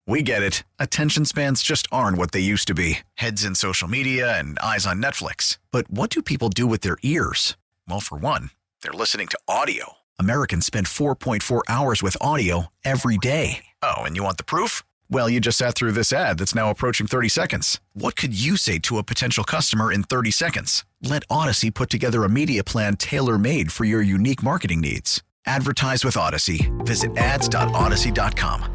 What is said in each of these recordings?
We get it. Attention spans just aren't what they used to be. Heads in social media and eyes on Netflix. But what do people do with their ears? Well, for one, they're listening to audio. Americans spend 4.4 hours with audio every day. Oh, and you want the proof? Well, you just sat through this ad that's now approaching 30 seconds. What could you say to a potential customer in 30 seconds? Let Odyssey put together a media plan tailor-made for your unique marketing needs. Advertise with Odyssey. Visit ads.odyssey.com.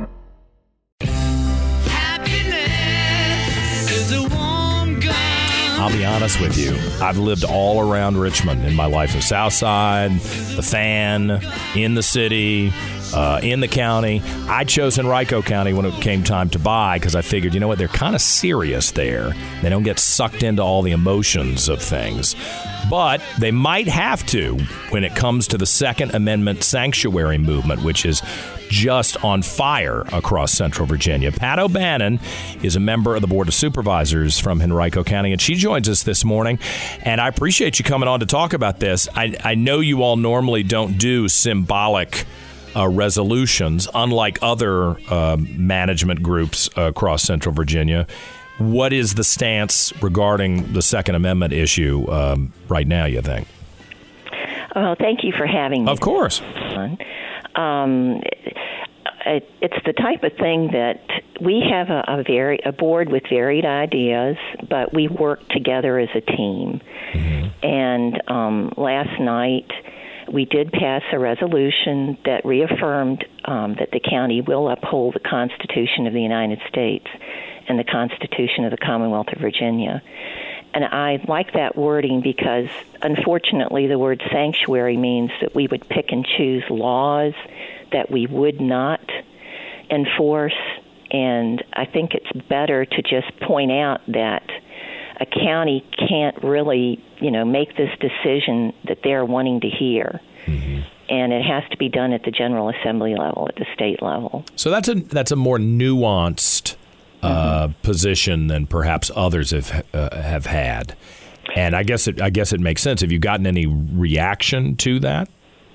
I'll be honest with you. I've lived all around Richmond in my life. The South Side, the Fan, in the city, in the county. I chose Henrico County when it came time to buy because I figured, you know what, they're kind of serious there. They don't get sucked into all the emotions of things. But they might have to when it comes to the Second Amendment sanctuary movement, which is just on fire across Central Virginia. Pat O'Bannon is a member of the Board of Supervisors from Henrico County, and she joins us this morning. And I appreciate you coming on to talk about this. I know you all normally don't do symbolic resolutions, unlike other management groups across Central Virginia. What is the stance regarding the Second Amendment issue right now, you think? Well, thank you for having me. Of course. It's the type of thing that we have a board with varied ideas, but we work together as a team. Mm-hmm. And last night we did pass a resolution that reaffirmed that the county will uphold the Constitution of the United States and the Constitution of the Commonwealth of Virginia. And I like that wording because, unfortunately, the word sanctuary means that we would pick and choose laws that we would not enforce. And I think it's better to just point out that a county can't really, make this decision that they're wanting to hear. Mm-hmm. And it has to be done at the General Assembly level, at the state level. So that's a more nuanced position than perhaps others have had, and I guess it makes sense. Have you gotten any reaction to that?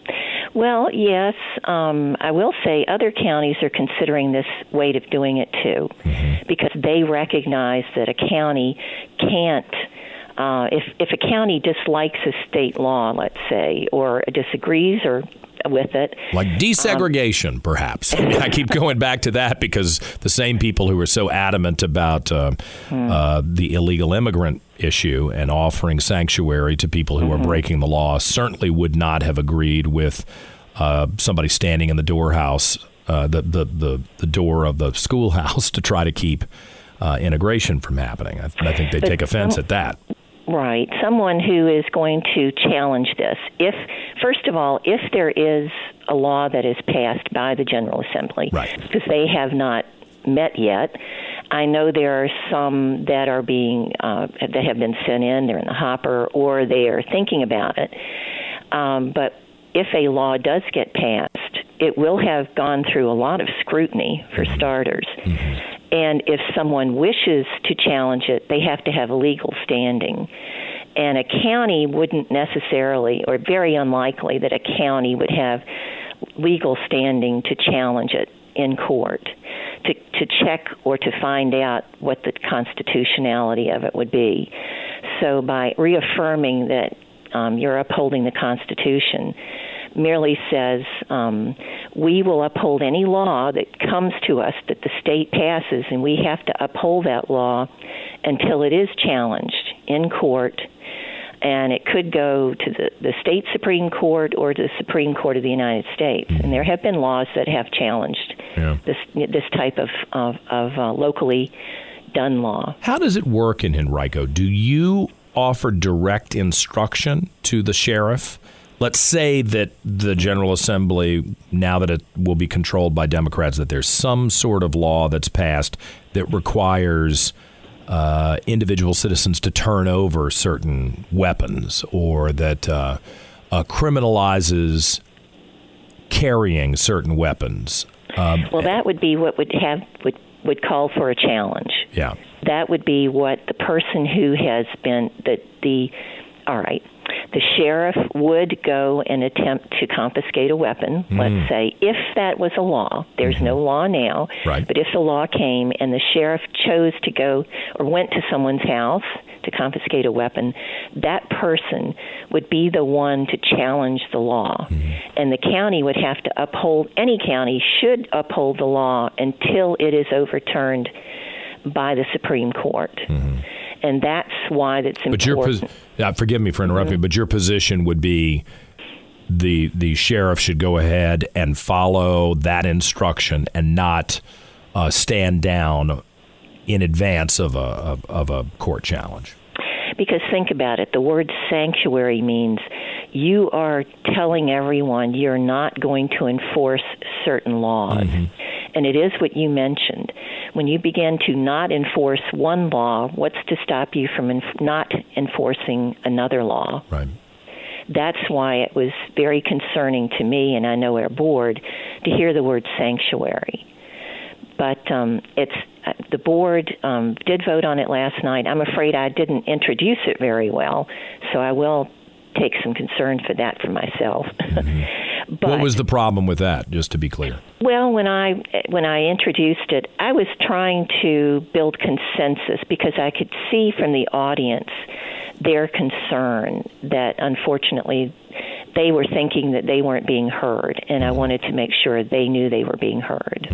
Well, yes. I will say other counties are considering this way of doing it too, mm-hmm. because they recognize that a county can't. If a county dislikes a state law, let's say, or disagrees or with it. Like desegregation, perhaps. I keep going back to that because the same people who are so adamant about the illegal immigrant issue and offering sanctuary to people who are breaking the law certainly would not have agreed with somebody standing in the doorhouse, the door of the schoolhouse to try to keep integration from happening. I think they take offense at that. Right. Someone who is going to challenge this. First of all, if there is a law that is passed by the General Assembly, right, because they have not met yet, I know there are some that are that have been sent in, they're in the hopper, or they are thinking about it. But if a law does get passed, it will have gone through a lot of scrutiny, for starters. Mm-hmm. And if someone wishes to challenge it, they have to have a legal standing. And a county wouldn't necessarily, or very unlikely, that a county would have legal standing to challenge it in court, to check or to find out what the constitutionality of it would be. So by reaffirming that you're upholding the Constitution, merely says we will uphold any law that comes to us that the state passes, and we have to uphold that law until it is challenged in court. And it could go to the state Supreme Court or to the Supreme Court of the United States. And there have been laws that have challenged this type of locally done law. How does it work in Henrico? Do you offer direct instruction to the sheriff? Let's say that the General Assembly, now that it will be controlled by Democrats, that there's some sort of law that's passed that requires individual citizens to turn over certain weapons, or that criminalizes carrying certain weapons. Well, that would be what would call for a challenge. Yeah. That would be what the person who has been all right. The sheriff would go and attempt to confiscate a weapon, let's say, if that was a law. There's no law now, but if the law came and the sheriff chose to go or went to someone's house to confiscate a weapon, that person would be the one to challenge the law. And the county would have to uphold, any county should uphold the law until it is overturned by the Supreme Court. And that's why that's important. But forgive me for interrupting, but your position would be the sheriff should go ahead and follow that instruction and not stand down in advance of a court challenge. Because think about it, the word sanctuary means you are telling everyone you're not going to enforce certain laws. And it is what you mentioned. When you begin to not enforce one law, what's to stop you from not enforcing another law? Right. That's why it was very concerning to me, and I know our board, to hear the word sanctuary. But the board did vote on it last night. I'm afraid I didn't introduce it very well, so I will take some concern for that for myself. But what was the problem with that, just to be clear? Well, when I introduced it, I was trying to build consensus because I could see from the audience their concern that, unfortunately, they were thinking that they weren't being heard, and I wanted to make sure they knew they were being heard.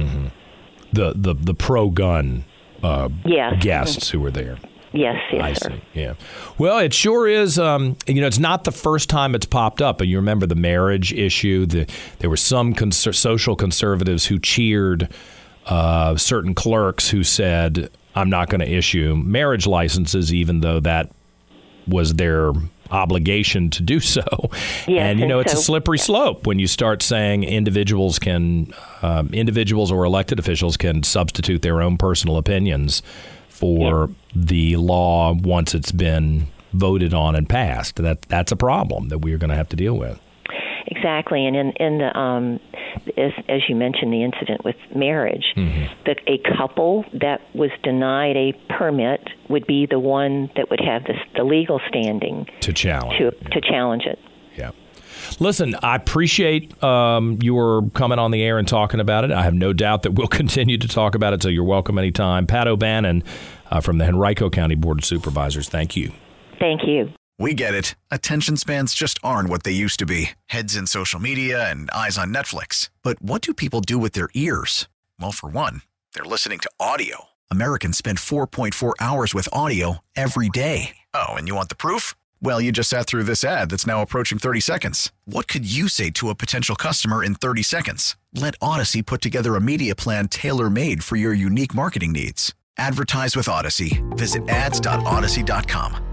The pro-gun guests who were there. Yes, I sir. see. Yeah. Well, it sure is. It's not the first time it's popped up. And you remember the marriage issue. There were some social conservatives who cheered certain clerks who said, "I'm not going to issue marriage licenses," even though that was their obligation to do so. Yes, and it's a slippery slope when you start saying individuals or elected officials can substitute their own personal opinions for the law once it's been voted on and passed. That's a problem that we're going to have to deal with. Exactly, and in the as you mentioned, the incident with marriage, that a couple that was denied a permit would be the one that would have the legal standing to challenge it. Yeah. Listen, I appreciate your coming on the air and talking about it. I have no doubt that we'll continue to talk about it, so you're welcome anytime. Pat O'Bannon from the Henrico County Board of Supervisors, thank you. Thank you. We get it. Attention spans just aren't what they used to be. Heads in social media and eyes on Netflix. But what do people do with their ears? Well, for one, they're listening to audio. Americans spend 4.4 hours with audio every day. Oh, and you want the proof? Well, you just sat through this ad that's now approaching 30 seconds. What could you say to a potential customer in 30 seconds? Let Odyssey put together a media plan tailor-made for your unique marketing needs. Advertise with Odyssey. Visit ads.odyssey.com.